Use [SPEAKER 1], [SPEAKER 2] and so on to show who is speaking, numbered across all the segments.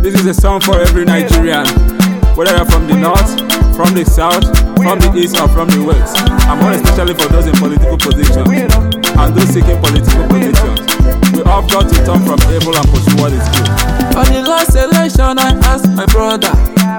[SPEAKER 1] This is a song for every Nigerian, whether you're from the north, from the south, from the east or from the west, and more especially for those in political positions and those seeking political positions. We all got to turn from evil and pursue what is good.
[SPEAKER 2] On the last election I asked my brother,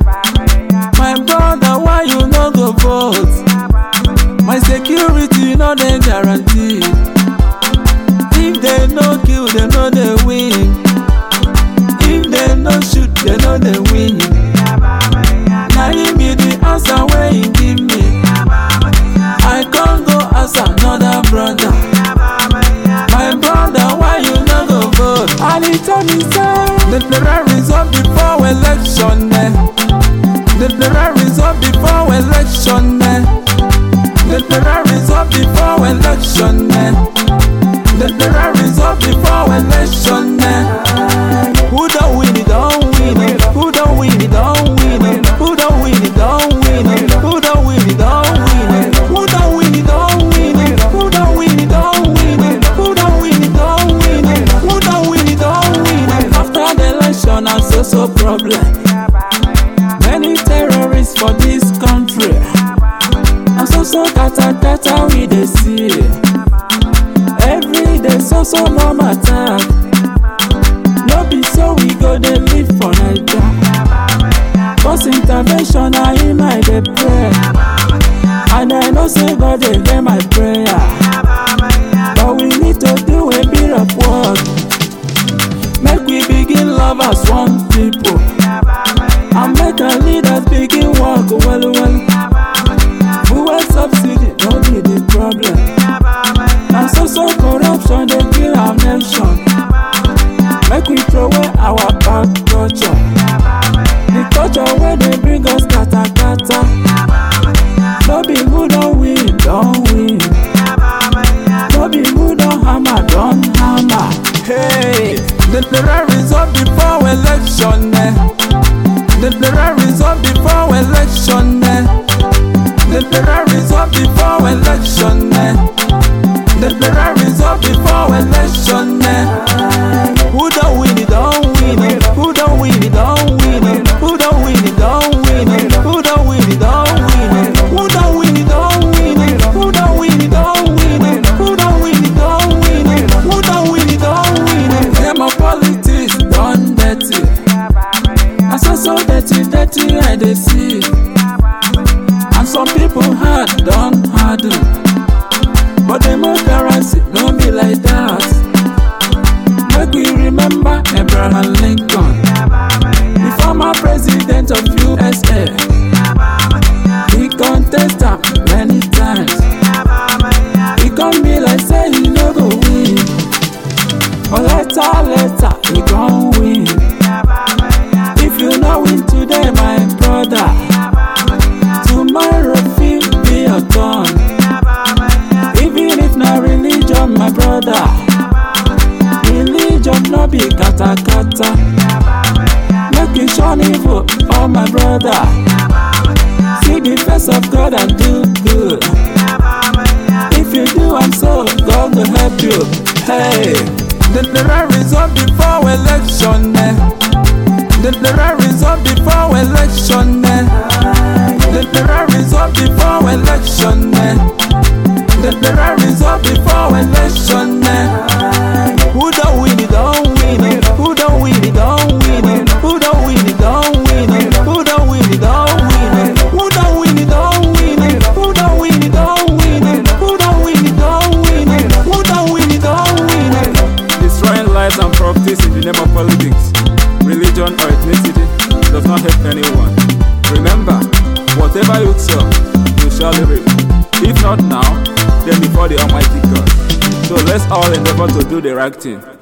[SPEAKER 2] why you no go vote? My security no dey guarantee. If they no kill, they no dey win. If they no shoot, they no dey win. Na him be the answer wey he give me. I can't go ask another brother. My brother, why you no go vote? And he tell me say the right result before election. The right result before election. The right result before election. The right result before election. Who don't win it, don't win it. Who don't win it, don't win it. Who don't win it, don't win it. Who don't win it, don't win it. Who don't win it, don't win it. Who don't win it, don't win it. Who don't win it, don't win it. Who don't win it, don't win it. After the election, I'm so problem. Many terrorists for this country. I'm so kata we dey see. Every day so no matter. No be so we go dey live for Naija. Cause intervention na him I dey pray. And I know say God dey hear my prayer. But we need to do a bit of work. Make we begin love as one people. And make our leaders begin work well. Fuel subsidy no be the problem. Now so corruption dey kill our nation. Make we throw away our bad culture. The culture where they bring us kata. No be who don't win, don't win. No be who don't hammer, don't hammer. Hey, the right result before election. The right result before election. The right result before election. The right result before election. Who don't win it, don't win it. Who don't win it, don't win it. Who don't win it, don't win it. Who don't win it, don't win it. Who don't win it, don't win it. Who don't win it, don't win it. Who don't win it, don't win it. Who don't win it, don't win it. Them of politics done dirty. I so dirty I dey see. And some people hard done harden. But democracy no be like that. Make we remember Abraham Lincoln, the former president of USA. He contested many times. He come be like say he no go win. But later he gon' win. If you no win today, my brother, tomorrow fit be your turn. Even if na religion, my brother, religion no be kata. Make you shun evil, oh my brother. See the face of God and do good. If you do, I'm so God will help you. Hey, the right result before election. The right result before election. The right result before election. The right result before election. Who don't win it, don't win it. Who don't win it, don't win it. Who don't win it, don't win it. Who don't win it, don't win it. Who don't win it, don't win it. Who don't win it, don't win it. Who don't win it, don't win it. Who don't win it, don't win it.
[SPEAKER 1] Destroying lives and properties in the name of politics, religion or ethnicity does not help anyone. Remember, whatever you sow, you shall reap. If not now, then before the Almighty God. So let's all endeavor to do the right thing.